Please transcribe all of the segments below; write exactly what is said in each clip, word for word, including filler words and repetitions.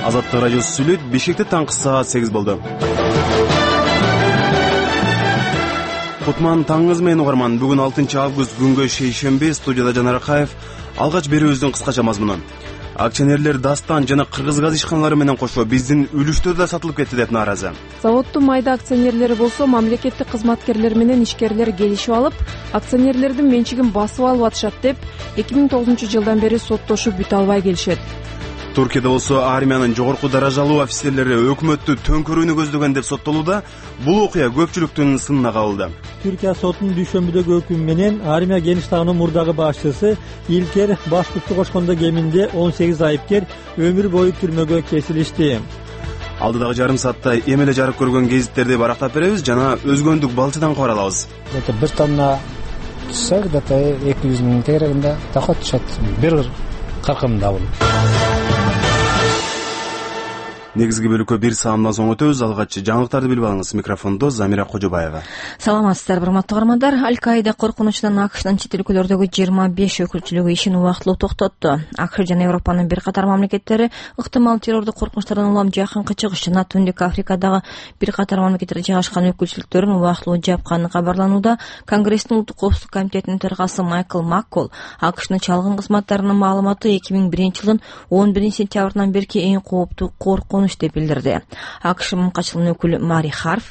Азаттык радиосу сүйлөйт. Бишкекте таңкы саат сегиз болду. Кутман таңыңыз менен угарман. Бүгүн алтынчы август күнгө шейшемби. Студияда Жанар Акаев. Алгач берүүбүздүн кыскача мазмуну. Акционерлер Дастан жана Кыргыз газ ишканалары менен кошо биздин үлүштөр да сатылып кетти деп нааразы. Заводдун майда акционерлери болсо мамлекеттик кызматкерлер менен ишкерлер келишип алып, акционерлердин менчигин басып алып атышат деп эки миң тогузунчу жылдан бери соттошуп бүтө албай келишет. Туркияда болсо армиянын жогорку даражалуу офицерлери өкмөттү төңкөрүүнү көздөгөн деп соттолууда. Бул окуя көпчүлүктүн сынына кабылды. Түркия сотунун дүйшөмбүдөгү өкүмү менен армия генштабынын мурдагы башчысы Илкер Башбукту кошкондо кеминде он сегиз айыпкер өмүр бою түрмөгө кесилишти. Алдыдагы жарым саатта эми эле жарык көргөн гезиттерди барактап беребиз жана өзгөндүк балчыдан кабар алабыз. Это бир тонна түшсө, где-то эки жүз миң тегерегинде доход түшөт. Бир кыркымда бул. Негизги бөлүккө бир саамдан соң өтөбүз. Алгач жаңылыктарды билип алыңыз. Микрофондо Замира Кожобаева. Саламатсыздар, урматтуу угармандар. Аль-Каида коркунучунан АКШнын чет өлкөлөрдөгү жыйырма беш өкүлчүлүгү ишин убактылуу токтотту. АКШ жана Европанын бир катар мамлекеттери ыктымал террордук коркунучтардан улам жакынкы чыгыш жана Түндүк Африкадагы бир катар мамлекеттерде жайгашкан өкүлчүлүктөрүн убактылуу жапканы кабарланууда. Конгресстин улуттук коопсуздук комитетинин төрагасы Майкл Маккол АКШнын чалгын кызматтарынын маалыматы эки миң биринчи жылдын он биринчи сентябрынан берки эң кооптуу коркунуч деп билдирди. АКШ мынкачылыгынын өкүлү Мари Харф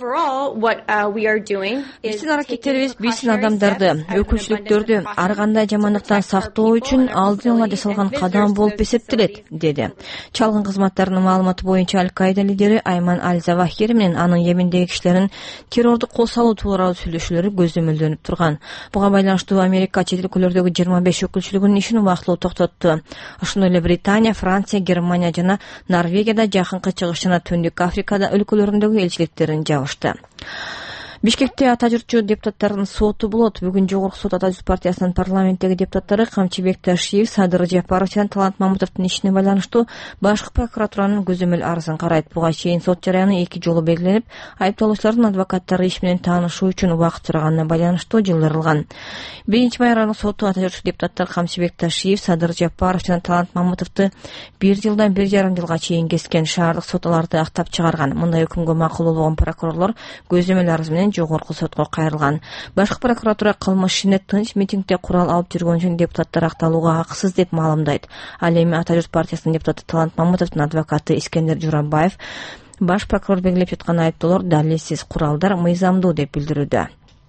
биздин аракеттерибиз биздин адамдарды, өкүлчүлүктөрдү ар кандай жамандыктан сактоо үчүн алдын ала жасалган кадам болуп эсептелет, деди. Чалгын кызматтарынын маалыматы боюнча Аль-Каида лидери Айман Аль-Завахир менен анын Йемендеги кишилердин террордук кол салуу тууралуу сүйлөшүүлөрү көзөмөлдөнүп турган. Буга байланыштуу Америка чет өлкөлөрдөгү жыйырма беш өкүлчүлүгүнүн ишин убактылуу токтотту. Ошондой эле Британия, Франция, Германия жана Норвегияда жакынкы чыгыш жана Түндүк Африкада өлкөлөрүндөгү элчиликтерин жабышты. Бишкекте ата журтчу депутаттардын соту болот. Бүгүн Жогорку сот Ата журт партиясынын парламенттеги депутаттары Камчыбек Ташиев, Садыр Жапаров жана Талант Мамутовдун ишине байланыштуу башкы прокуратуранын көзөмөл арызын карайт. Буга чейин сот жараяны эки жолу белгиленип, айыпталуучулардын адвокаттары иш менен таанышуу үчүн убакыт сураганына байланыштуу жылдырылган. биринчи май айынын соту Ата журтчу депутаттар Камчыбек Ташиев, Садыр Жапаров жана Талант Мамутовду бир жылдан бир жарым жылга чейин кескен. Шаардык сот аларды актап чыгарган. Мындай өкүмгө макул болгон прокурорлор көзөмөл арыз менен Жогорку сотко кайрылган. Башкы прокуратура кылмыш ишине тынч митингде курал алып жүргөн үчүн депутаттар акталууга акысыз деп маалымдайт. Ал эми Ата журт партиясынын депутаты Талант Мамутовдун адвокаты Искендер Журабаев баш прокурор белгилеп жаткан айыптоолор далилсиз, куралдар мыйзамдуу деп билдирүүдө.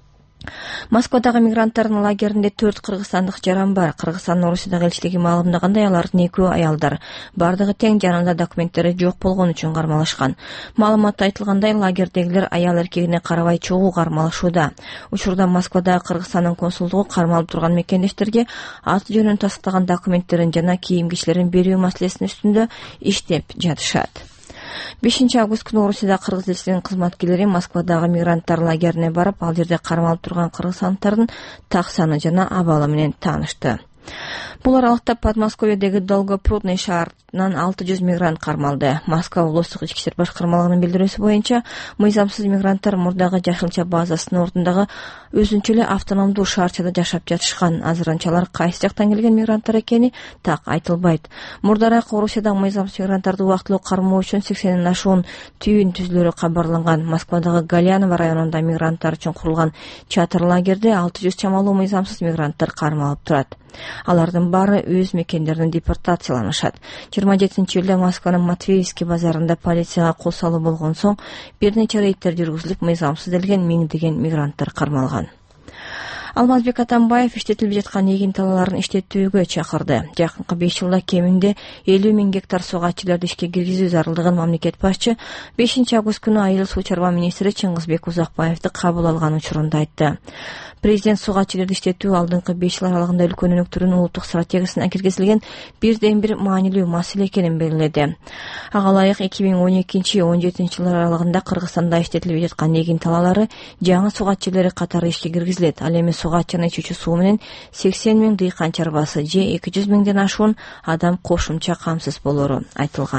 Москвадагы мигранттардын лагеринде төрт кыргызстандык жаран бар. Кыргызстандын Орусиядагы элчилиги маалымдагандай, алардын экөө аялдар. Бардыгы тең, жанында документтери жок болгон үчүн кармалышкан. Маалыматта айтылгандай, лагердегилер аял эркегине карабай чогуу кармалышууда. Учурда Москвадагы Кыргызстандын консулдугу кармалып турган мекендештерге аты жөнүн тастыктаган документтерин жана кийим кичилерин берүү маселесинин үстүндө иштеп жатышат. бешинчи август күнү Орусияда кыргыз элчилигинин кызматкерлери Москвадагы мигранттар лагерине барып, ал жерде кармалып турган кыргызстандыктардын так саны жана абалы менен таанышты. Бул аралыкта Подмосковьедеги Долгопрудный шаарынан алты жүз мигрант кармалды. Москва облустук ички иштер башкармалыгынын билдирүүсү боюнча, мыйзамсыз мигранттар мурдагы жашылча базасынын ордундагы өзүнчө эле автономдуу шаарчада жашап жатышкан. Азырынча алар кайсы жактан келген мигранттар экени так айтылбайт. Мурдараак Орусияда мыйзамсыз мигранттарды убактылуу кармоо үчүн сексенден ашуун түйүн түзүлөрү кабарланган. Москвадагы Галианово районунда мигранттар үчүн курулган чатыр лагерде алты жүз чамалуу мыйзамсыз мигранттар кармалып турат. Алардын баары өз мекендерине депортацияланышат. жыйырма жетинчи июлда Москванын Матвеевский базарында полицияга кол салуу болгон соң бир нече рейдтер жүргүзүлүп, мыйзамсыз келген миңдеген мигранттар кармалган. Алмазбек Атамбаев иштетилип жаткан эгин талааларын иштетүүгө чакырды. Жакынкы беш жылда кеминде элүү миң гектар суга чилерди ишке киргизүү зарылдыгын мамлекет башчы бешинчи август күнү айыл суу чарба министри Чыңгызбек Узакбаевди кабыл алган учурунда айтты. Президент суга чилерди иштетүү алдыңкы беш жыл аралыгында өлкөнүн өнүктүрүүнүн улуттук стратегиясына киргизилген бирден бир маанилүү маселе экенин белгиледи. Ага ылайык эки миң он экинчи он жетинчи жылдар аралыгында Кыргызстанда иштетилип жаткан эгин талаалары жаңы суга чилери катары ишке киргизилет. Ал эми суга жана ичүүчү суу менен сексен миң дыйкан чарбасы же эки жүз миңден ашуун адам кошумча камсыз болору айтылган.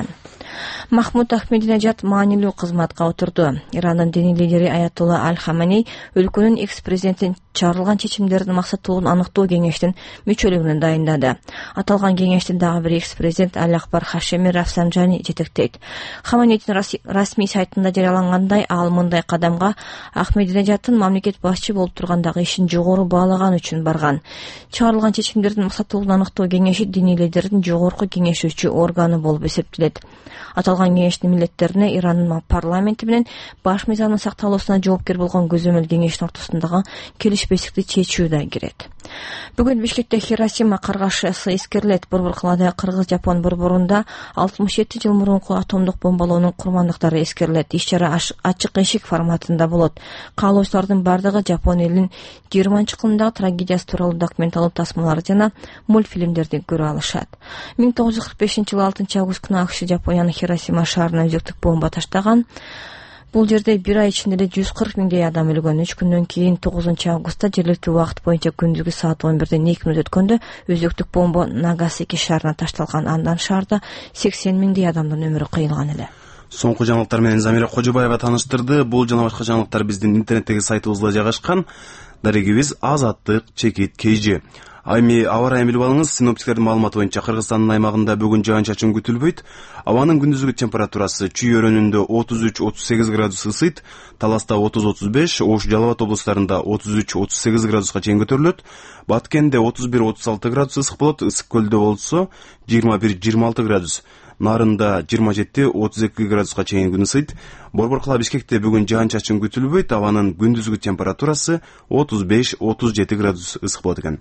Махмуд Ахмединежад маанилүү кызматка отурду. Ирандын диний лидери Аятолла Аль-Хаманей өлкөнүн экс-президентин чыгарылган чечимдердин максаттуулугун аныктоо кеңештин мүчөлүгүн дайындады. Аталган кеңешти дагы бир экс-президент Аль-Акбар Хашеми Рафсанджани жетектейт. Хаманейдин расмий сайтында жарыялангандай, ал мындай кадамга Ахмединежадтын мамлекет башчы болуп тургандагы ишин жогору баалаган үчүн барган. Чыгарылган чечимдердин максаттуулугун аныктоо кеңеши диний лидердин жогорку кеңешүүчү органы болуп эсептелет. Аталган кеңештин милдеттерине Ирандын парламенти менен баш мыйзамдын сакталуусуна жоопкер болгон көзөмөл кеңештин ортосундагы келишпестикти чечүү да кирет. Бүгүн Бишкекте Хиросима каргашысы эскерилет. Борбор калаада Кыргыз-Жапон борборунда алтымыш жети жыл мурунку атомдук бомбалоонун курмандыктары эскерилет. Иш-чара ачык эшик форматында болот. Каалоочулардын бардыгы Жапон элинин жыйырманчы кылымдагы трагедиясы тууралуу документалдуу тасмалар жана мультфильмдерди көрө алышат. миң тогуз жүз кырк бешинчи жылы алтынчы август күнү АКШ Жапониянын Хиросима шаарына үзөктүк бомба таштаган. Бул жерде бир ай ичинде эле жүз кырк миңдей адам өлгөн. Үч күндөн кийин тогузунчу августта жергиликтүү убакыт боюнча күндүзгү саат он бирден эки мүнөт өткөндө өзөктүк бомба Нагасаки шаарына ташталган. Андан шаарда сексен миңдей адамдын өмүрү кыйылган эле. Соңку жаңылыктар менен Замира Кожобаева тааныштырды. Бул жана башка жаңылыктар биздин интернеттеги сайтыбызда жайгашкан. Дарегибиз Азаттык чекит kg. Айми аба ырайын билип алыңыз. Синоптиктердин маалыматы боюнча Кыргызстандын аймагында бүгүн жаан-чачын күтүлбөйт. Абанын күндүзгү температурасы Чүй өрөөнүндө отуз үч отуз сегиз градус ысыйт, Таласта отуз отуз беш, Ош Жалал Абад облустарында отуз үч отуз сегиз градуска чейин көтөрүлөт. Баткенде отуз бир отуз алты градус ысык болот, Ысык көлдө болсо жыйырма бир жыйырма алты градус. Нарында жыйырма жети отуз эки градуска чейин күн ысыйт. Борбор кала Бишкекте бүгүн жаан-чачын күтүлбөйт. Абанын күндүзгү температурасы отуз беш отуз жети градус ысык болот экен.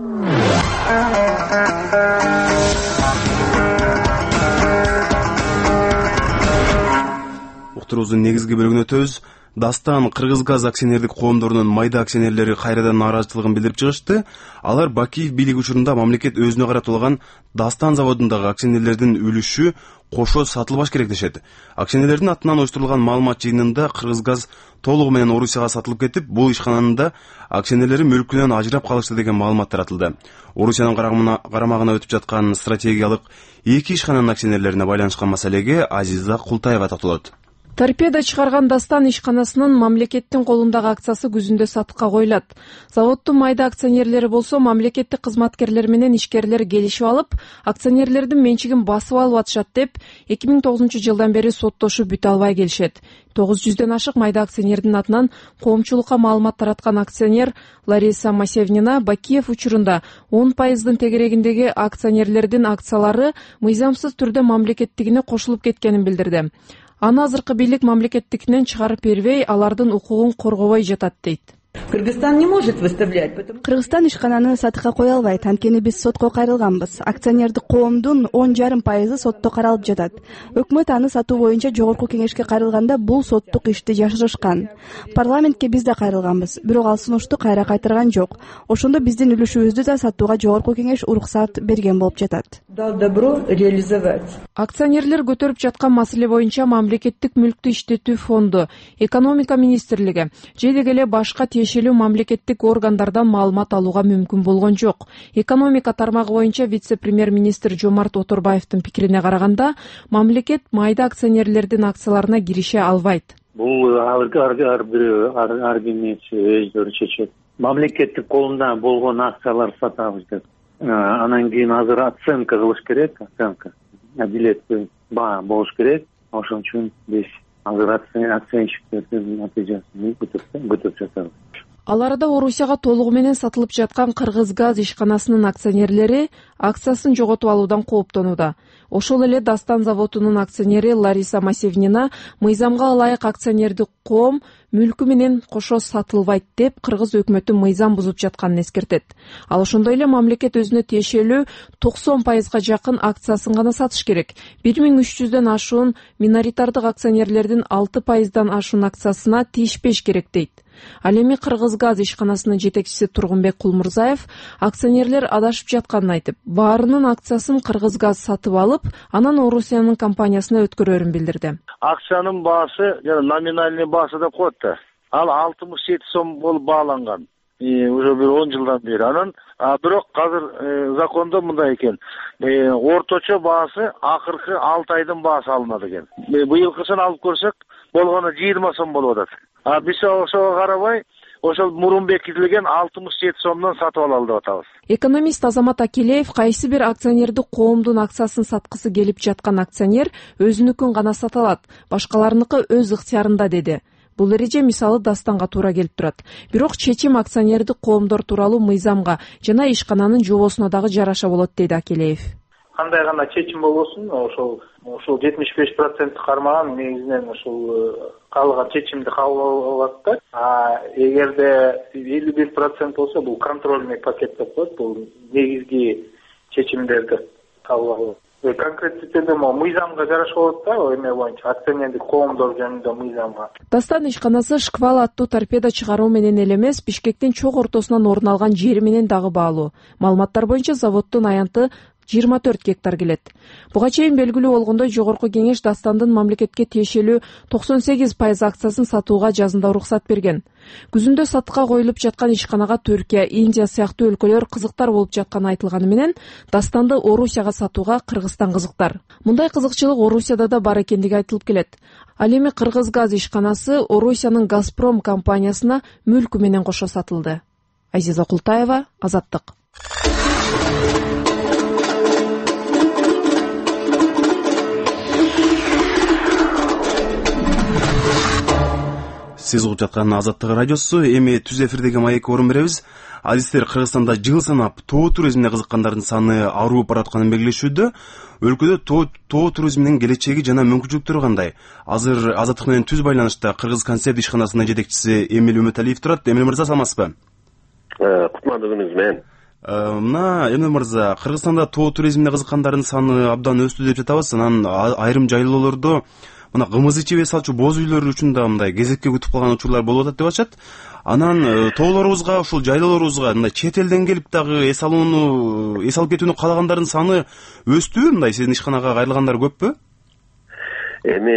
Уктуруубуздун негизги бөлүгүнө өтөбүз. Дастан Кыргызгаз акционердик коомдорунун майда акционерлери кайрадан нааразычылыгын билдирип чыгышты. Алар Бакиев бийлиги учурунда мамлекет өзүнө каратылган Дастан заводундагы акционерлердин үлүшү кошо сатылбаш керек дешет. Акционерлердин атынан уюштурулган маалымат жыйынында Кыргызгаз толугу менен Орусияга сатылып кетип, бул ишкананын да акционерлери мүлкүнөн ажырап калышты деген маалымат таратылды. Орусиянын карамагына өтүп жаткан стратегиялык эки ишкананын акционерлерине байланышкан маселеге Азиза Култаева токтолот. Торпеда чыгарган Дастан ишканасынын мамлекеттин колундагы акциясы күзүндө сатыкка коюлат. Заводдун майда акционерлери болсо мамлекеттик кызматкерлер менен ишкерлер келишип алып, акционерлердин менчигин басып алып атышат деп эки миң тогузунчу жылдан бери соттошуп бүтө албай келишет. тогуз жүздөн ашык майда акционердин атынан коомчулукка маалымат тараткан акционер Лариса Масевнина Бакиев учурунда он пайыздын тегерегиндеги акционерлердин акциялары мыйзамсыз түрдө мамлекеттигине кошулуп кеткенин билдирди. Аны азыркы бийлик мамлекеттикинен чыгарып бербей, алардын укугун коргобой жатат дейт. Кыргызстан не может выставлять. Кыргызстан ишкананы сатыкка кое албайт. Анткени биз сотко кайрылганбыз. Акционердик коомдун он жарым пайызы сотто каралып жатат. Өкмөт аны сатуу боюнча жогорку кеңешке кайрылганда бул соттук ишти жашырышкан. Парламентке биз да кайрылганбыз. Бирок ал сунушту кайра кайтарган жок. Ошондо биздин үлүшүбүздү да сатууга жогорку кеңеш уруксат берген болуп жатат. Дал добро реализовать. Акционерлер көтөрүп жаткан маселе боюнча мамлекеттик мүлктү иштетүү фонду, экономика министрлиги же эле башка тиешелүү мамлекеттик органдардан маалымат алууга мүмкүн болгон жок. Экономика тармагы боюнча вице-премьер-министр Жомарт Оторбаевдин пикирине караганда, мамлекет майда акционерлердин акцияларына кирише албайт. Бул ар бир ар ким өздөрү чечет. Мамлекеттик колунда болгон акциялар сатабыз деп. Анан кийин азыр оценка кылыш керек, оценка. Билеттин баа болуш керек. Ошон үчүн биз азыр оценщиктердин натыйжасын күтүп жатабыз. Ал арада Орусияга толугу менен сатылып жаткан Кыргызгаз ишканасынын акционерлери акциясын жоготуп алуудан кооптонууда. Ошол эле Дастан заводунун акционери Лариса Масевнина мыйзамга ылайык акционердик коом мүлкү менен кошо сатылбайт деп Кыргыз өкмөтү мыйзам бузуп жатканын эскертет. Ал ошондой эле мамлекет өзүнө тиешелүү токсон пайызга жакын акциясын гана сатыш керек. бир миң үч жүздөн ашуун миноритардык акционерлердин алты пайыздан ашуун акциясына тийишпеш керек дейт. Ал эми Кыргызгаз ишканасынын жетекчиси Тургунбек Кулмурзаев акционерлер адашып жатканын айтып, баарынын акциясын Кыргызгаз сатып алып, анан Орусиянын компаниясына өткөрөрүн билдирди. Акциянын баасы, жана номинальный баасы да коет да. Ал алтымыш жети сом болуп бааланган. Уже бир он жылдан бери. Анан А бирок азыр закондо мындай экен. Орточо баасы акыркы алты айдын баасы алынат экен. Быйылкысын алып көрсөк, болгону жыйырма сом болуп атат. А биз ошого карабай, ошол мурун бекитилген алтымыш жети сомдон сатып алалы деп атабыз. Экономист Азамат Акилеев кайсы бир акционердик коомдун акциясын саткысы келип жаткан акционер өзүнүкүн гана сата алат, башкаларыныкы өз ыктыярында деди. Бул эреже мисалы Дастанга туура келип турат. Бирок чечим акционердик коомдор тууралуу мыйзамга жана ишкананын жобосуна дагы жараша болот, дейт Акилеев. Кандай гана чечим болбосун, ошол ошол жетимиш беш процент кармаган негизинен ошол калган чечимди кабыл алат да. А эгерде элүү бир процент болсо, бул контрольный пакет деп коет, бул негизги чечимдерди кабыл алат. Конкреттеде мыйзамга жараша болот да, эме боюнча акционердик коомдор жөнүндө мыйзамга. Дастан ишканасы Шквал аттуу торпедо чыгаруу менен эле эмес, Бишкектин чок ортосунан орун алган жери менен дагы баалуу. Маалыматтар боюнча заводдун аянты жыйырма төрт гектар келет. Буга чейин белгилүү болгондой, жогорку кеңеш Дастандын мамлекетке тиешелүү токсон сегиз пайыз акциясын сатууга жазында уруксат берген. Күзүндө сатыкка коюлуп жаткан ишканага Түркия, Индия сыяктуу өлкөлөр кызыктар болуп жатканы айтылганы менен, Дастанды Орусияга сатууга Кыргызстан кызыктар. Мындай кызыкчылык Орусияда да бар экендиги айтылып келет. Ал эми Кыргызгаз ишканасы Орусиянын Газпром компаниясына мүлкү менен кошо сатылды. Азиза Култаева, Азаттык. Сиз угуп жаткан Азаттык радиосу. Эми түз эфирдеги маекке орун беребиз. Азиздер, Кыргызстанда жыл санап тоо туризмине кызыккандардын саны арууп баратканын белгилешүүдө. Өлкөдө тоо туризминин келечеги жана мүмкүнчүлүктөрү кандай? Азыр Азаттык менен түз байланышта Кыргыз концерт ишканасынын жетекчиси Эмил Үмөталиев турат. Эмил мырза, саламатсызбы? Кутмандыгыңыз менен. Мына Эмил мырза, Кыргызстанда тоо туризмине кызыккандардын саны абдан өстү деп жатабыз. Анан айрым жайлоолордо мына кымыз ичип эс алчу боз үйлөр үчүн да мындай кезекке күтүп калган учурлар болуп атат деп атышат. Анан тоолорубузга, ушул жайлоолорубузга мындай чет элден келип дагы эс алууну, эс алып кетүүнү каалагандардын саны өстүбү? Мындай сиздин ишканага кайрылгандар көппү? Эми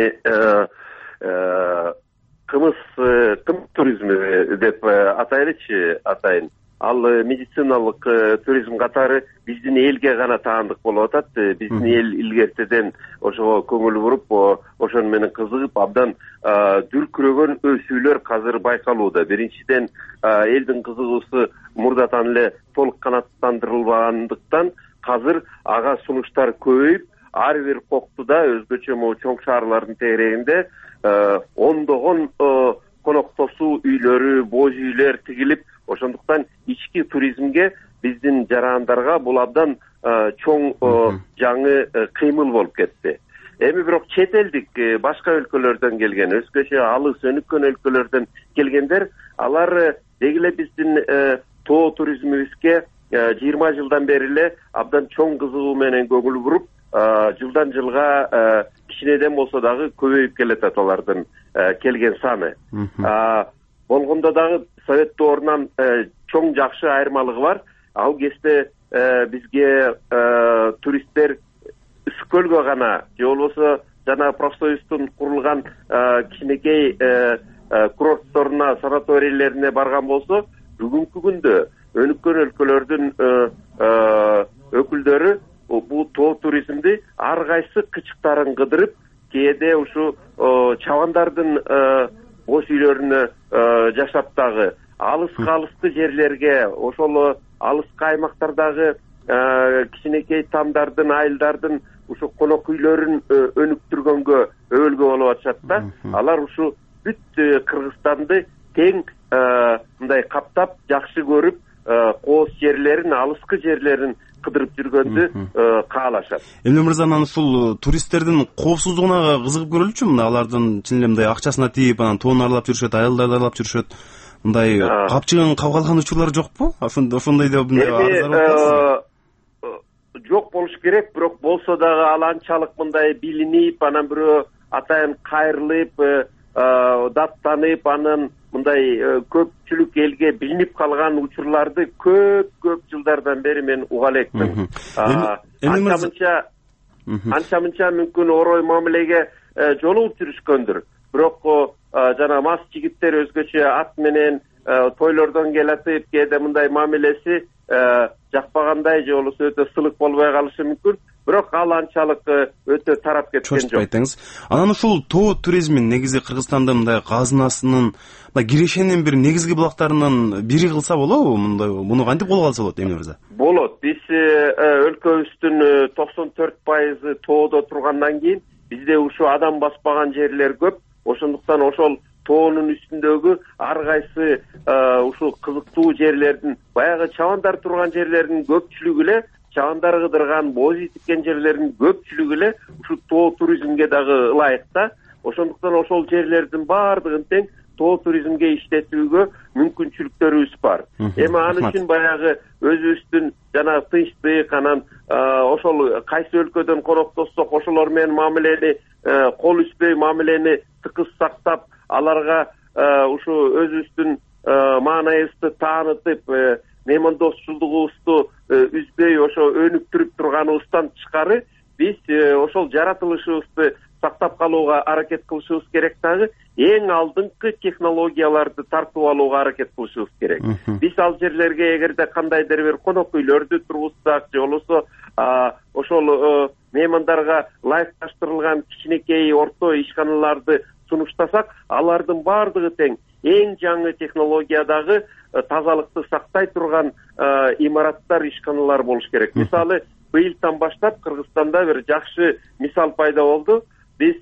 кымыз кымыз туризми деп атайлычы атайын. Ал медициналык туризм катары биздин элге гана таандык болуп атат. Биздин эл илгертеден ошого көңүл буруп, ошону менен кызыгып, абдан дүркүрөгөн өсүүлөр казыр байкалууда. Биринчиден, элдин кызыгуусу мурдатан эле толук канааттандырылбагандыктан казыр ага сунуштар көбөйүп, ар бир коктуда өзгөчө могу чоң шаарлардын тегерегинде ондогон конок тосуу үйлөрү, боз үйлөр тигилип, ошондуктан ички туризмге биздин жарандарга бул абдан чоң жаңы кыймыл болуп кетти. Эми бирок чет элдик башка өлкөлөрдөн келген, өзгөчө алыс өнүккөн өлкөлөрдөн келгендер, алар деги эле биздин тоо туризмибизге жыйырма жылдан бери эле абдан чоң кызыгуу менен көңүл буруп, жылдан жылга кичинеден болсо дагы көбөйүп келатат алардын келген саны. Болгондо дагы Совет доорунан чоң жакшы айырмалыгы бар. Ал кезде бизге туристтер Үскөлгө гана, же болбосо жана профсоюздун курулган кичинекей курортторуна, санаторийлерине барган болсо, бүгүнкү күндө өнүккөн өлкөлөрдүн өкүлдөрү бул тоо туризмди ар кайсы кычыктарын кыдырып, кээде ушу чабандардын боз үйлөрүнө жашап дагы алыска алысты жерлерге, ошол алыска аймактардагы кичинекей тамдардын, айылдардын ушу конок үйлөрүн өнүктүргөнгө өбөлгө болуп атышат да. Алар ушу бүт Кыргызстанды тең мындай каптап, жакшы көрүп, кооз жерлерин, алыскы жерлерин кыдырып жүргөндү каалашат. Эмне мырза, анан ушул туристтердин коопсуздугуна кызыгып көрөлүчү? Мындай алардын чын эле мындай акчасына тийип, анан тоону аралап жүрүшөт, айылдарды аралап жүрүшөт. Мындай капчыгын кабгалган учурлар жокпу? Ошондой деп мындай жок болуш керек, бирок болсо дагы ал анчалык мындай билинип, анан бирөө атайын кайрылып, даттанып, анан мындай көпчүлүк элге билинип калган учурларды көп көп жылдардан бери мен уга элекмин. Анча-мынча анча мынча мүмкүн орой мамилеге жолугуп жүрүшкөндүр. Бирок жана мас жигиттер өзгөчө ат менен тойлордон келатып, кээде мындай мамилеси жакпагандай же болбосо өтө сылык болбой калышы мүмкүн, бирок ал анчалык өтө тарап кеткен жок. Айтыңыз. Анан ушул тоо туризмин негизи Кыргызстандын мындай казынасынын кирешенин бир негизги булактарынын бири кылса болобу? Мындай муну кантип колго алса болот, Эмиль мырза? Болот. Биз өлкөбүздүн токсон төрт пайызы тоодо тургандан кийин бизде ушу адам баспаган жерлер көп. Ошондуктан ошол тоонун үстүндөгү ар кайсы ушул кызыктуу жерлердин, баягы чабандар турган жерлердин көпчүлүгү эле, чабандар кыдырган, боз тиккен жерлердин көпчүлүгү эле ушу тоо туризмге дагы ылайык да. Ошондуктан ошол жерлердин баардыгын тең тоо туризмге иштетүүгө мүмкүнчүлүктөрүбүз бар. Эми ал үчүн баягы өзүбүздүн жана тынчтык, анан ошол кайсы өлкөдөн коноктоссок ошолор менен мамилени кол үзбөй, мамилени тыкыз сактап, аларга ушу өзүбүздүн маанайыбызды таанытып, меймандошчулугубузду үзбөй ошо өнүктүрүп турганыбыздан тышкары биз ошол жаратылышыбызды сактап калууга аракет кылышыбыз керек дагы, эң алдыңкы технологияларды тартып алууга аракет кылышыбыз керек. Биз ал жерлерге эгерде кандайдыр бир конок үйлөрдү тургузсак же болбосо ошол меймандарга ылайыкташтырылган кичинекей орто ишканаларды сунуштасак, алардын баардыгы тең эң жаңы технологиядагы тазалыкты сактай турган имараттар, ишканалар болуш керек. Мисалы, быйылдан баштап Кыргызстанда бир жакшы мисал пайда болду. Биз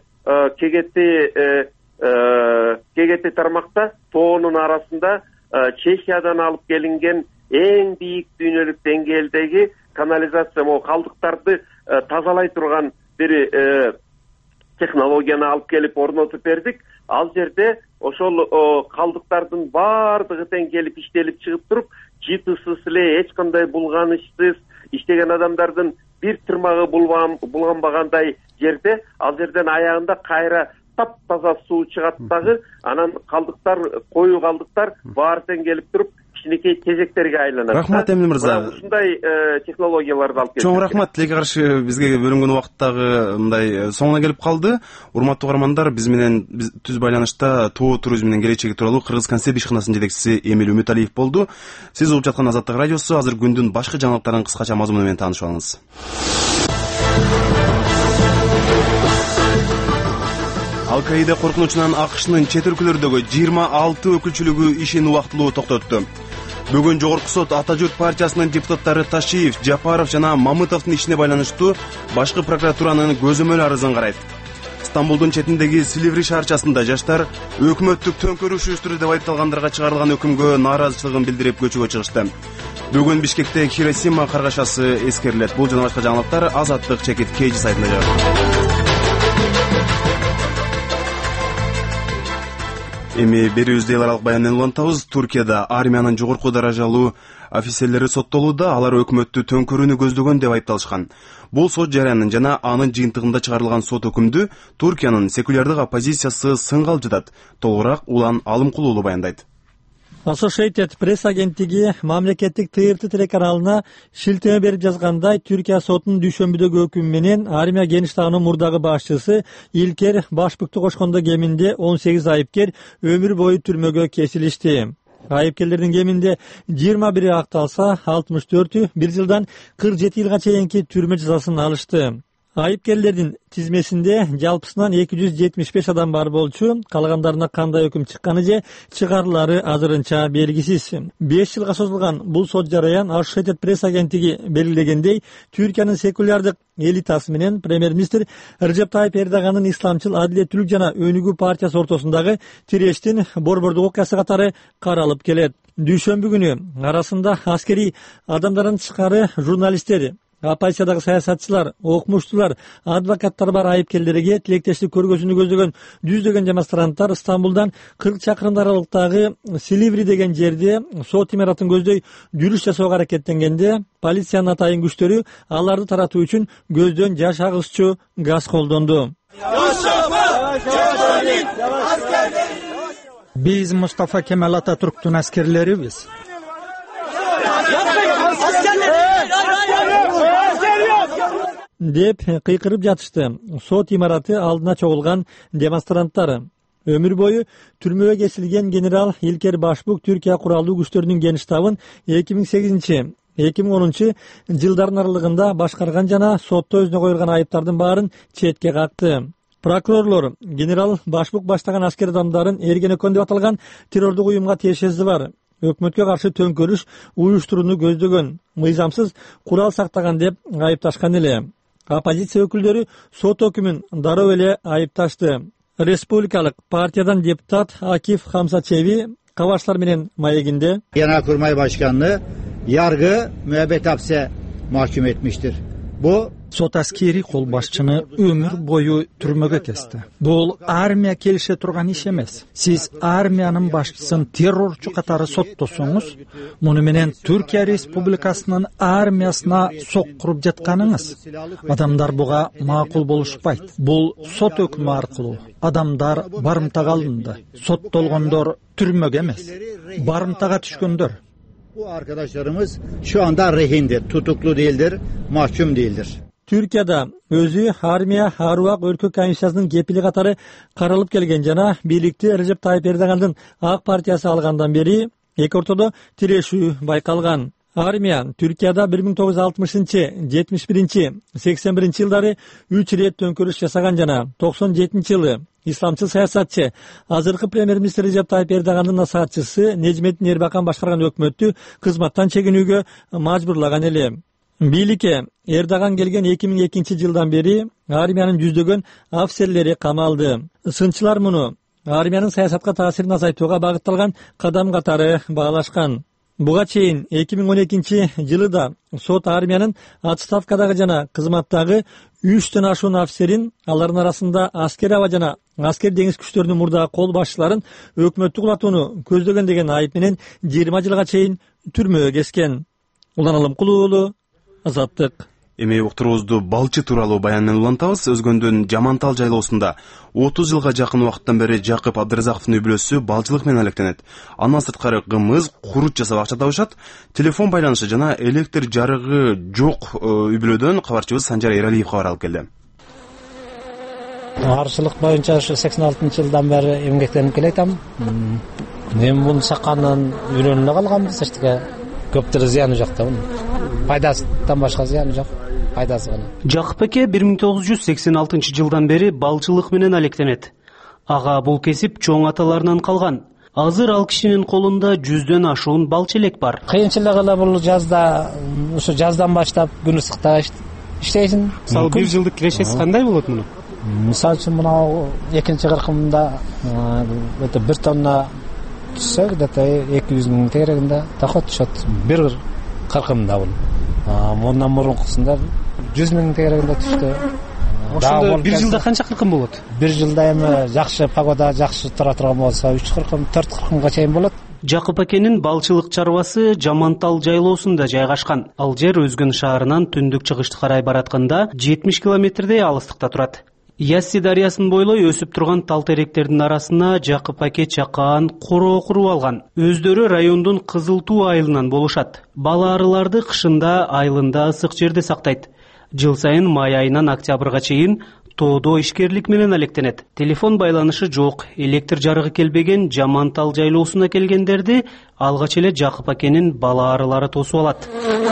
кегети кегети тармакта тоонун арасында Чехиядан алып келинген эң бийик дүйнөлүк деңгээлдеги канализация, могу калдыктарды тазалай турган бир технологияны алып келип орнотуп бердик. Ал жерде ошол калдыктардын баардыгы тең келип иштелип чыгып туруп, жытысыз эле, эч кандай булганычсыз иштеген адамдардын бир тырмагы булганбагандай жерде, ал жерден аягында кайра таптаза суу чыгат дагы, анан калдыктар, коюу калдыктар баары тең келип туруп, кичинекей тезектерге айланат. Рахмат, Эмиль мырза. Ушундай технологияларды алып келди. Чоң рахмат. Тилекке каршы бизге бөлүнгөн убакыттагы мындай соңуна келип калды. Урматтуу угармандар, биз менен түз байланышта тоо туризминин келечеги тууралуу Кыргыз концерт ишканасынын жетекчиси Эмиль Үмүталиев болду. Сиз угуп жаткан Азаттык радиосу, азыр күндүн башкы жаңылыктарын кыскача мазмуну менен таанышып алыңыз. Ал-Каида коркунучунан АКШнын чет өлкөлөрдөгү жыйырма алты өкүлчүлүгү ишин убактылуу токтотту. Бүгүн Жогорку сот Ата журт партиясынын депутаттары Ташиев, Жапаров жана Мамытовдун ишине байланыштуу башкы прокуратуранын көзөмөл арызын карайт. Стамбулдун четиндеги Силиври шаарчасында жаштар өкмөттүк төңкөрүш уюштурду деп айыпталгандарга чыгарылган өкүмгө нааразычылыгын билдирип көчөгө чыгышты. Бүгүн Бишкекте Хиросима каргашасы эскерилет. Бул жана башка жаңылыктар Азаттык чекит Кейжи сайтында жатат. Эми берүүбүздө эл аралык баяндан улантабыз. Туркияда армиянын жогорку даражалуу офицерлери соттолууда, алар өкмөттү төңкөрүүнү көздөгөн деп айыпталышкан. Бул сот жарыянын жана анын жыйынтыгында чыгарылган сот өкүмдү Туркиянын секулярдык оппозициясы сынга алып жатат. Толугураак Улан Алымкулуулу баяндайт. Associated Press агенттиги мамлекеттик Т Р Т телеканалына шилтеме берип жазгандай, Түркия сотунун дүйшөмбүдөгү өкүмү менен армия генштабынын мурдагы башчысы Илкер Башбүктү кошкондо кеминде он сегиз айыпкер өмүр бою түрмөгө кесилишти. Айыпкерлердин кеминде жыйырма бири акталса, алтымыш төртү бир жылдан кырк жети жылга чейинки түрмө жазасын алышты. Айыпкерлердин тизмесинде жалпысынан эки жүз жетимиш беш адам бар болчу, калгандарына кандай өкүм чыкканы же чыгарылары азырынча белгисиз. беш жылга созулган бул сот жараян Associated Press агенттиги белгилегендей, Түркиянын секулярдык элитасы менен премьер-министр Режеп Тайып Эрдоганын исламчыл Адилеттүүлүк жана Өнүгүү партиясы ортосундагы тирештин борбордук окуясы катары каралып келет. Дүйшөмбү күнү арасында аскери адамдардан тышкары журналисттер, оппозициядагы саясатчылар, окумуштуулар, адвокаттар бар айыпкерлерге тилектештик көргөзүүнү көздөгөн жүздөгөн демонстранттар Стамбулдан кырк чакырым аралыктагы Силиври деген жерде сот имаратын көздөй жүрүш жасоого аракеттенгенде, полициянын атайын күчтөрү аларды таратуу үчүн көздөн жаш агызчу газ колдонду. Биз Мустафа Кемал Ататүрктүн аскерлерибиз. деп кыйкырып жатышты сот имараты алдына чогулган демонстранттар. Өмүр бою түрмөгө кесилген генерал Илкер Башбук Түркия куралдуу күчтөрүнүн ген штабын эки миң сегизинчи эки миң онунчу жылдардын аралыгында башкарган жана сотто өзүнө коюлган айыптардын баарын четке какты. Прокурорлор генерал Башбук баштаган аскер адамдарын Эргенекон деп аталган террордук уюмга тиешеси бар өкмөткө каршы төңкөрүш уюштурууну көздөгөн, мыйзамсыз курал сактаган деп айыпташкан эле. Оппозиция өкүлдөрү сот өкүмүн дароо эле айыпташты. Республикалык партиядан депутат Акиф Хамсачеви Kavaşlar менен маегинде Genelkurmay Başkanlığı yargı müebbet hapse mahkum etmiştir. Bu сот аскери кол башчыны өмүр бою түрмөгө кести. Бул армия келише турган иш эмес. Сиз армиянын башчысын террорчу катары соттосоңуз, муну менен Түркия Республикасынын армиясына соккуруп жатканыңыз. Адамдар буга макул болушпайт. Бул сот өкүмү аркылуу адамдар барымтага алынды. Соттолгондор түрмөгө эмес, барымтага түшкөндөр. Bu arkadaşlarımız şu anda rehindir, tutuklu değildir, mahkum değildir. Türkiye'de özü armiya Haruak Өлкө комиссиясынын кепили катары каралып келген жана бийликти Режеп Тайып Эрдогандын ак партиясы алгандан бери эки ортодо тирешүү байкалган. Армия Türkiye'de bir ming to'qqiz yuz oltmishинчи, жетимиш биринчи, сексен биринчи жылдары үч ирет төңкөрүш жасаган жана токсон жетинчи жылы исламчыл саясатчы азыркы премьер-министр Режеп Тайып Эрдогандын насаатчысы Нежметдин Эрбакан башкарган өкмөттү кызматтан чегинүүгө мажбурлаган эле. Бийликке Эрдоган келген эки миң экинчи жылдан бери армиянын жүздөгөн офицерлери камалды. Сынчылар муну армиянын саясатка таасирин азайтууга багытталган кадам катары баалашкан. Буга чейин эки миң он экинчи жылы да сот армиянын отставкадагы жана кызматтагы үчтөн ашуун офицерин, алардын арасында аскер аба жана аскер деңиз күчтөрүнүн мурдагы кол башчыларын өкмөттү кулатууну көздөгөн деген айып менен жыйырма жылга чейин түрмөгө кескен. Улан Алымкулуу уулу, Азаттык. Эми уктуруубузду балчы тууралуу баян менен улантабыз. Өзгөндөн Жамантал жайлоосунда отуз жылга жакын убакыттан бери Жакып Абдыразаковдун үй бүлөсү балчылык менен алектенет. Андан сырткары кымыз, курут жасап акча табышат. Телефон байланышы жана электр жарыгы жок үй бүлөдөн кабарчыбыз Санжар Эралиев кабар алып келди. Арчылык боюнча сексен алтынчы жылдан бери эмгектенип келатам. Мен муну саккандан үйрөнүп калганбыз, эчтеке көптөр зыяны жок да. Пайдасынан башка зыяны жок. Пайдасы гана. Жакып эке bir ming to'qqiz yuz seksen altıncı жылдан бери балчылык менен алектенет. Ага бул кесип чоң аталарынан калган. Азыр ал кишинин колунда жүздөн ашуун балчы элек бар. Кыйынчылыгы эле бул жазда, ушу жаздан баштап күн ысыкта иштейсиң. Мисалы бир жылдык кирешеси кандай болот муну? Мисалы үчүн мына экинчи кыркымда өтө бир тонна түшсө, где-то эки жүз миң тегерегинде доход түшөт. Бир кыркымда бул. Мондан мурункусунда жүз миң тегерегинде түштү. Ошондо бир жылда канча кыркым болот? Бир жылда эми жакшы погода, жакшы тура турган болсо үч кыркым, төрт кыркымга чейин болот. Жакып акенин балчылык чарбасы Жамантал жайлоосунда жайгашкан. Ал жер Өзгөн шаарынан түндүк чыгышты карай баратканда жетимиш километрдей алыстыкта турат. Ясси дарыясын бойлой өсүп турган тал теректердин арасына Жакып аке чакаан короо куруп алган. Өздөрү райондун Кызыл Туу айылынан болушат. Бала арыларды кышында айылында ысык жерде сактайт. Жыл сайын май айынан октябрга чейин тоодо ишкерлик менен алектенет. Телефон байланышы жок, электр жарыгы келбеген Жамантал жайлоосуна келгендерди алгач эле Жакып акенин бала арылары тосуп алат.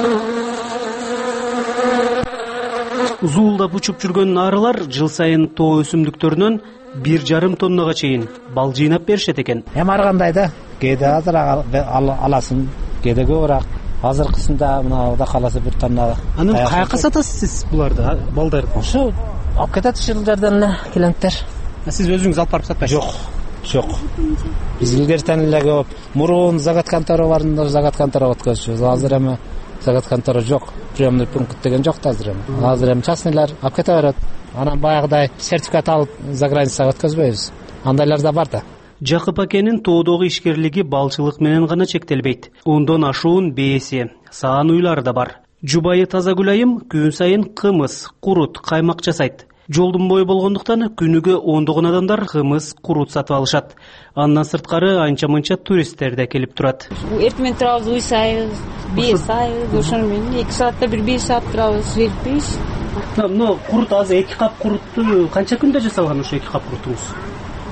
Зуулдап учуп жүргөн арылар жыл сайын тоо өсүмдүктөрүнөн бир жарым тоннага чейин бал жыйнап беришет экен. Эми ар кандай да, кээде азыраак аласың, кээде көбүрөөк. Азыркысында мына Куда каласы бир тонна. Аны каяка сатасыз сиз буларды, балдарды? Ошо алып кетет ушул жерден эле клиенттер. Сиз өзүңүз алып барып сатпайсыз? Жок, жок. Биз илгертен эле көп мурун загат контора барында загат контора өткөзчүбүз. Азыр эми загат контора жок. Приемный пункт деген жок да азыр эми. Азыр эми частныйлар алып кете берет. Анан баягыдай сертификат алып за границага өткөзбөйбүз. Андайлар да бар да. Жакып акенин тоодогу ишкерлиги балчылык менен гана чектелбейт. Ондон ашуун бээси, саан уйлары да бар. Жубайы Тазагүл айым күн сайын кымыз, курут, каймак жасайт. Жолдун бою болгондуктан күнүгө ондогон адамдар кымыз, курут сатып алышат. Андан сырткары анча-мынча туристтер да келип турат. Эртең турабыз, уйсайбыз, беш айбыз, ошону менен эки саатта бир беш саат турабыз, желпейбиз. Мына курут азыр эки кап курутту канча күндө жасалган ошо эки кап курутуңуз?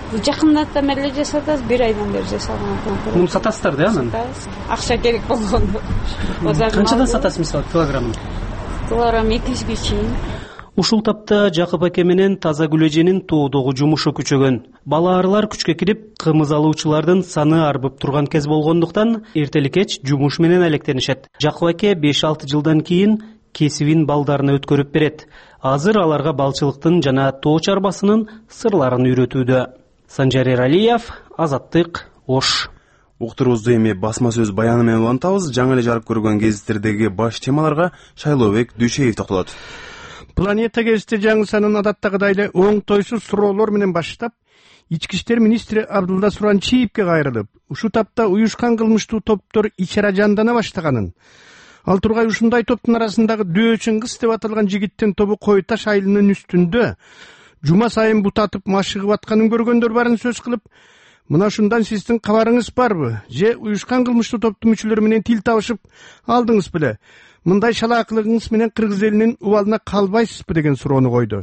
жакындатам эле жасатабыз, бир айдан бери жасалган. Муну сатасыздар да анан? Акча керек болгондо. Канчадан сатасыз мисалы килограммын? Килограмм эки жүзгө чейин. Ушул тапта Жакып аке менен таза күлөженин тоодогу жумушу күчөгөн. Балаарылар күчкө кирип, кымыз алуучулардын саны арбып турган кез болгондуктан эртели кеч жумуш менен алектенишет. Жакып аке беш алты жылдан кийин кесибин балдарына өткөрүп берет. Азыр аларга балчылыктын жана тоо чарбасынын сырларын үйрөтүүдө. Санжар Эралиев, Азаттык, Ош. Уктурубузду эми басма сөз баяны менен улантабыз. Жаңы эле жарык көргөн гезиттердеги баш темаларга Шайлообек Дүйшеев токтолот. Планета гезити жаңы санын адаттагыдай эле оңтойсуз суроолор менен баштап, ички иштер министри Абдулла Суранчиевке кайрылып, ушул тапта уюшкан кылмыштуу топтор ичара жандана баштаганын, ал тургай ушундай топтун арасындагы Дөчүңгүс деп аталган жигиттин тобу Кой Таш айылынын үстүндө жума сайын бутатып машыгып атканын көргөндөр барын сөз кылып, мына ушундан сиздин кабарыңыз барбы? Же уюшкан кылмыштуу топтун мүчөлөрү менен тил табышып алдыңыз беле? Мындай шалаакылыгыңыз менен кыргыз элинин убалына калбайсызбы деген суроону койду.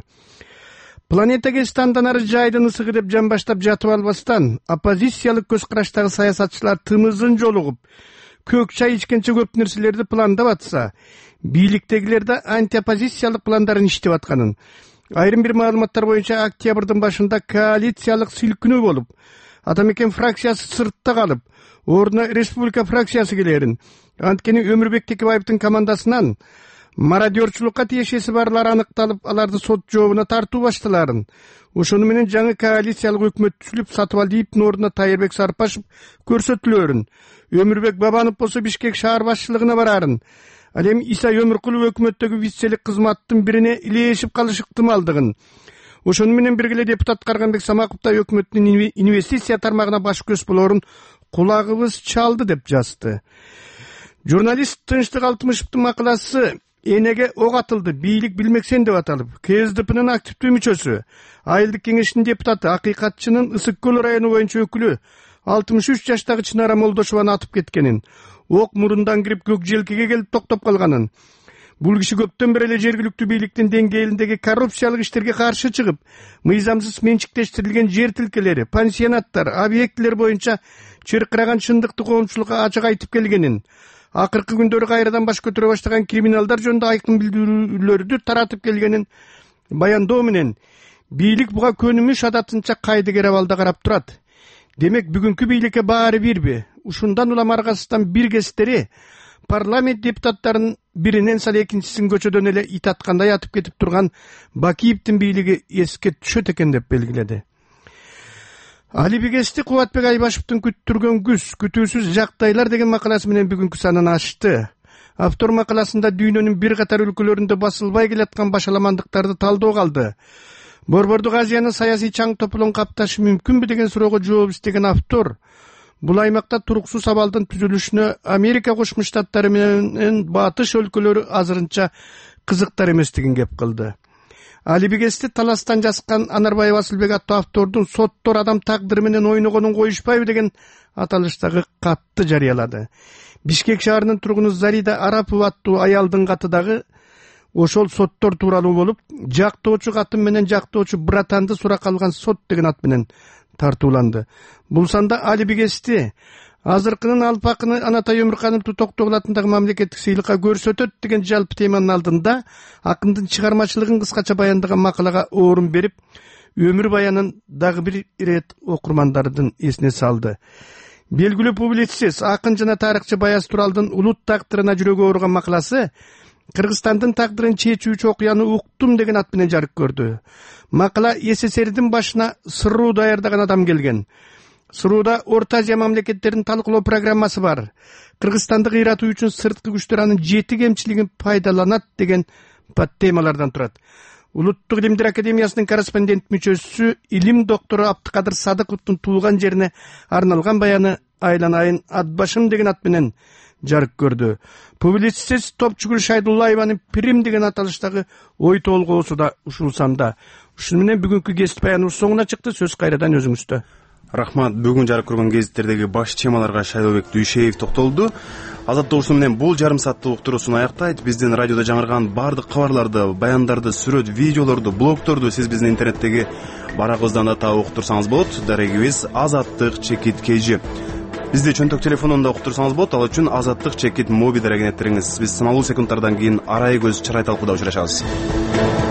Планета гезити андан ары жайдын ысыгы деп жан баштап жатып албастан, оппозициялык көз караштагы саясатчылар тымызын жолугуп, көк чай ичкенче көп нерселерди пландап атса, бийликтегилер да антиоппозициялык пландарын иштеп атканын, айрым бир маалыматтар боюнча октябрдын башында коалициялык силкинүү болуп, Атамекен фракциясы сыртта калып, ордуна республика фракциясы келерин, анткени Өмүрбек Текебаевдин командасынан мародерчулукка тиешеси барлар аныкталып, аларды сот жообуна тартуу башталарын, ошону менен жаңы коалициялык өкмөт түзүлүп, Сатыбалдиевдин ордуна Тайырбек Сарпашев көрсөтүлөрүн, Өмүрбек Бабанов болсо Бишкек шаар башчылыгына барарын, ал эми Иса Өмүркулов өкмөттөгү вице-лик кызматтын бирине илешип калыш ыктымалдыгын, ошону менен биргеле депутат Карганбек Самаковтай өкмөттүн инвестиция тармагына баш көз болорун кулагыбыз чалды деп жазды. Журналист Тынчтык Алтымышевдин макаласы энеге ок атылды, бийлик билмексен деп аталып, КСДПнын активдүү мүчөсү, айылдык кеңештин депутаты, акыйкатчынын Ысык көл району боюнча өкүлү алтымыш үч жаштагы Чынара Молдошеваны атып кеткенин, ок мурундан кирип көк желкеге келип токтоп калганын, бул киши көптөн бери эле жергиликтүү бийликтин деңгээлиндеги коррупциялык иштерге каршы чыгып, мыйзамсыз менчиктештирилген жер тилкелери, пансионаттар, объектилер боюнча чыркыраган чындыкты коомчулукка ачык айтып келгенин, акыркы күндөрү кайрадан баш көтөрө баштаган криминалдар жөнүндө айкын билдирүүлөрдү таратып келгенин баяндоо менен бийлик буга көнүмүш адатынча кайдыгер абалда карап турат. Демек бүгүнкү бийликке баары бирби? Ушундан улам аргасыздан бир кездери парламент депутаттарынын биринен сал экинчисин көчөдөн эле ит аткандай атып кетип турган Бакиевдин бийлиги эске түшөт экен деп белгиледи. Алиби гезити Кубатбек Айбашевдин күттүргөн күз, күтүүсүз жактайлар деген макаласы менен бүгүнкү санын ачты. Автор макаласында дүйнөнүн бир катар өлкөлөрүндө басылбай келаткан башаламандыктарды талдоого алды. Борбордук Азиянын саясий чаң тополон капташы мүмкүнбү деген суроого жооп издеген автор, бул аймакта туруксуз абалдын түзүлүшүнө Америка Кошмо Штаттары менен батыш өлкөлөрү азырынча кызыктар эместигин кеп кылды. Алиби гезити таластан жазган Анарбаев Асылбек аттуу автордун соттор адам тагдыры менен ойногонун коюшпайбы деген аталыштагы катты жарыялады. Бишкек шаарынын тургуну Зарида Арапова аттуу аялдын каты дагы ошол соттор тууралуу болуп, жактоочу катын менен жактоочу братанды суракка алган сот деген ат менен тартууланды. Бул санда Алиби гезити азыркынын алпакыны Анатай Өмүркановду Токтогул атындагы мамлекеттик сыйлыкка көрсөтөт деген жалпы теманын алдында акындын чыгармачылыгын кыскача баяндаган макалага орун берип, өмүр баянын дагы бир ирет окурмандардын эсине салды. Белгилүү публицист, акын жана тарыхчы Баяз Туралдын улут тагдырына жүрөгү ооруган макаласы Кыргызстандын тагдырын чечүүчү окуяны уктум деген ат менен жарык көрдү. Макала СССРдин башына сыруу даярдаган адам келген. Сырууда Орто Азия мамлекеттеринин талкуулоо программасы бар. Кыргызстанды кыйратуу үчүн сырткы күчтөр анын жети кемчилигин пайдаланат деген темалардан турат. Улуттук илимдер академиясынын корреспондент мүчөсү, илим доктору Абдыкадыр Садыковдун туулган жерине арналган баяны Айланайын Атбашым деген ат менен жарык көрдү. Публицист Топчугүл Шайдуллаеванын Пирим деген аталыштагы ой толгоосу да ушул санда. Ушуну менен бүгүнкү гезит баяныбыз соңуна чыкты. Сөз кайрадан өзүңүздө. Рахмат. Бүгүн жарык көргөн гезиттердеги баш темаларга Шайлообек Дүйшеев токтолду. Азаттык ушуну менен бул жарым сааттык уктуруусун аяктайт. Биздин радиодо жаңырган бардык кабарларды, баяндарды, сүрөт, видеолорду, блогторду сиз биздин интернеттеги барагыбыздан да таап окуп турсаңыз болот. Дарегибиз Азаттык чекит kg. Бизди чөнтөк телефонунда окуп турсаңыз болот. Ал үчүн Азаттык чекит моби дарегине кириңиз. Биз саналуу секундтардан кийин арай көз чырай талкууда учурашабыз.